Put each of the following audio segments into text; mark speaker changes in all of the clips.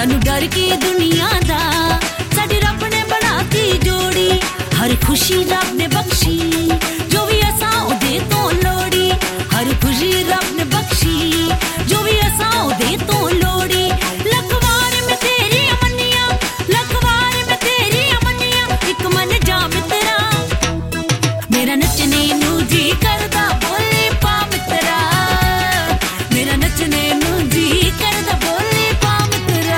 Speaker 1: सानू डर की दुनिया दा साडी रब ने बनाती जोड़ी हर खुशी रब ने बख्शी जो भी असा ओदे तो लोड़ी हर खुशी रब ने बख्शी जो भी असा ओदे तो लोड़ी लखवार में तेरी अमनिया लखवार में तेरी अमनिया एक मन जा मित्रा मेरा नचने नू जी करदा बोले पा मित्रा मेरा नचने नू जी करदा बोले पा मित्रा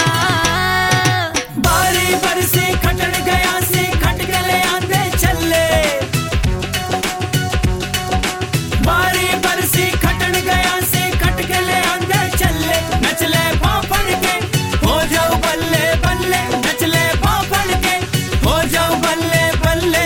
Speaker 2: बारी बरसे खटन गया से खट गले आंदे चले बारी बरसे खटन गया से खट गले आंदे चले नचले पापड़ के हो जाओ बल्ले बल्ले नचले पापड़ के हो जाओ बल्ले बल्ले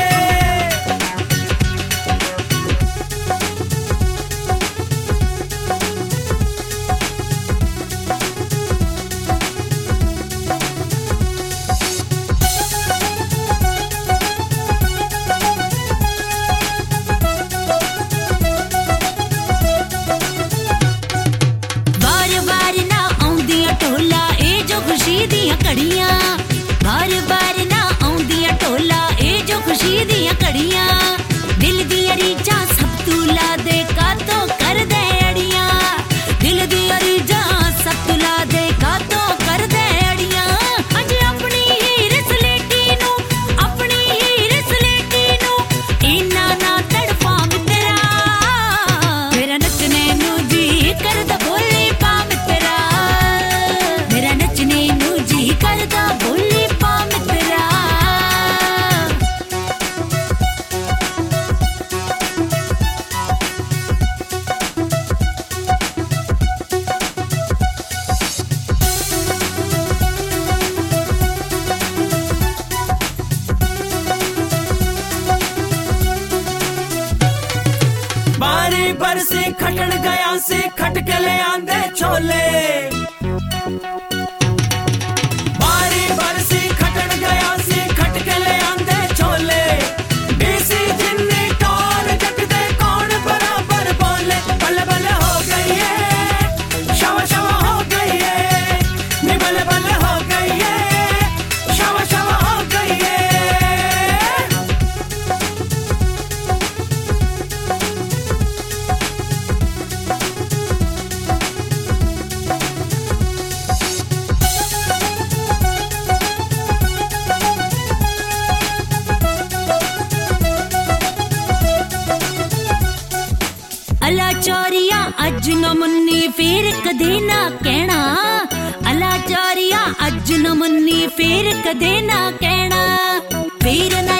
Speaker 1: कड़ियां बार बार ना आउंदियां टोला ए जो खुशी दियां कड़ियां दिल दी रीजा सब तू ला दे का तो कर दे अड़ियां दिल दी रीजा सब तू ला दे का तो कर दे अड़ियां अज अपनी हीर सलेटी नु इना ना तड़पा मित्रा मेरा नचने नु जी करदा बोले पा मित्रा मेरा नचने नु करदा बोले पा मित्रा
Speaker 2: बारी बरसे खटन गया से खट के ले आंदे छोले बारी बरसे खटन गया से खट के ले आंदे छोले देसी जिन्नी टोर जट दे कौन बराबर बोले बल्ले बल्ले हो गई है शवा शवा हो गई है नी बल्ले बल्ले हो गई है शवा शवा हो गई है अला चोरिया अज न मन्नी फेर कदे ना कहना अला चोरिया अज न मन्नी फेर कदे ना कहना फेर